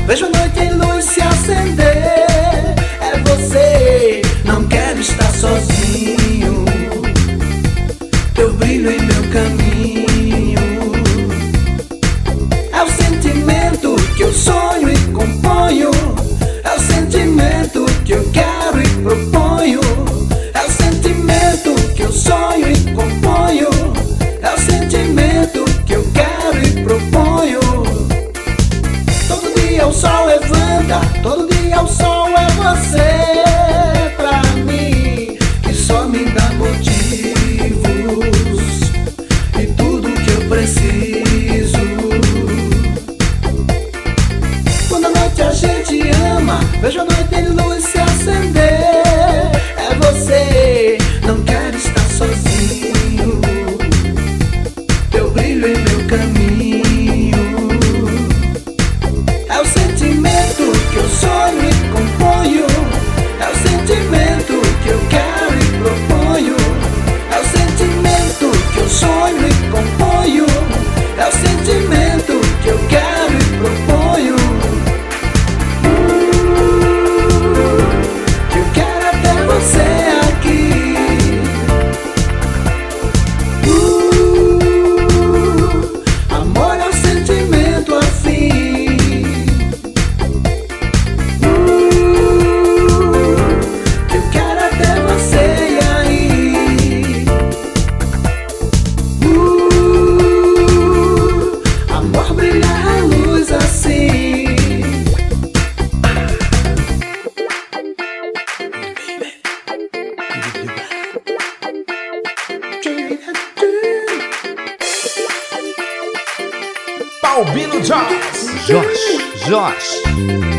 vejo a noite em luz se acender. É você, não quero estar sozinho. Teu brilho em meu caminho. É o sentimento que eu sonho e componho. É o sentimento que eu quero e proponho. É o sentimento que eu sonho e componho. É o sentimento que eu quero e proponho. Todo dia o sol levanta, todo dia o sol é você pra mim, que só me dá motivos e tudo que eu preciso. Quando à noite a gente ama, vejo a noite em luz se acender. É você, não quero estar sozinho. Teu brilho em meu caminho. É o sentimento que eu sonho e componho. É o sentimento que eu quero e proponho. É o sentimento que eu sonho e componho. É o sentimento que eu quero e proponho. Que eu quero é ter você aqui. Amor é um sentimento assim. Que eu quero é ter você aí. Amor brilha a luz assim. Albino Josh. Josh.